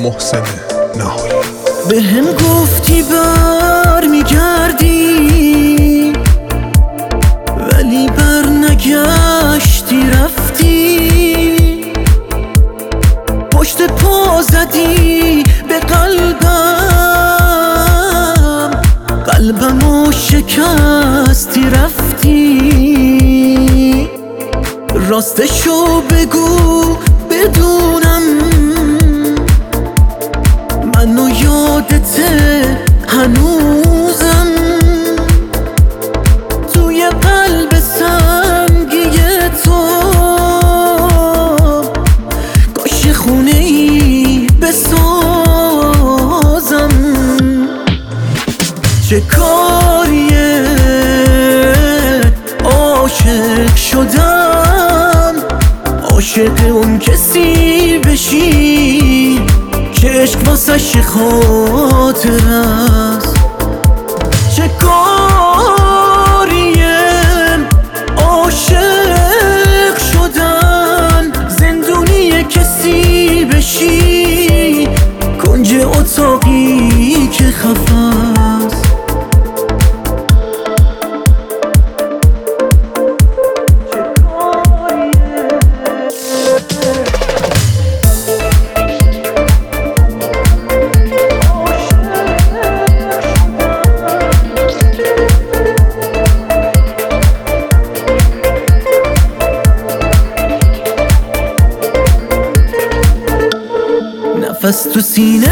محسن نهایی. به هم گفتی بر میگردی ولی بر نگشتی رفتی، پشت پا زدی به قلبمو شکستی رفتی. راستشو بگو بدونم منو یادته هنوزم، توی قلب سنگی تو کاش خونه ای بسازم. چه کاریه عاشق شدم، عاشق اون کسی بشی که عشق واسش خاطر است. چه کاریه عاشق شدن، زندونی کسی بشی کنج اتاقی که خفه است. نفس تو سینه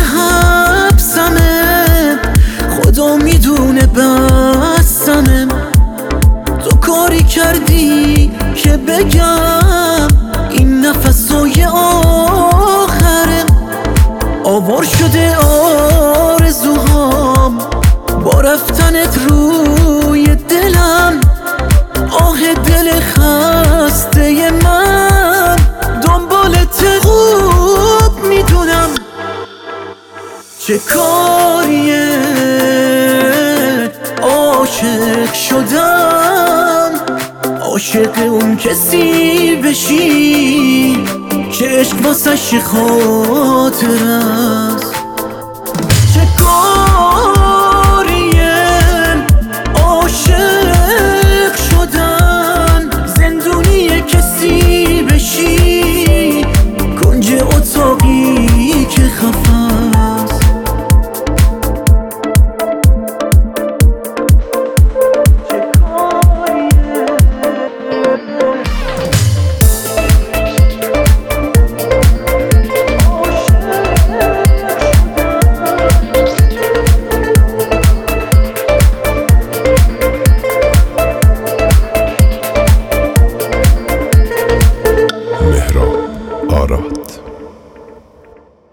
حبسمه، خدا میدونه بسمه. تو کاری کردی که بگم این نفسای آخره. آوار شده آرزوهام با رفتنت روی دلم، آه دل خسته من دنبالت خوب میدونم. چه کاریه عاشق شدم، عاشق اون کسی بشی که عشق واسش خاطر است.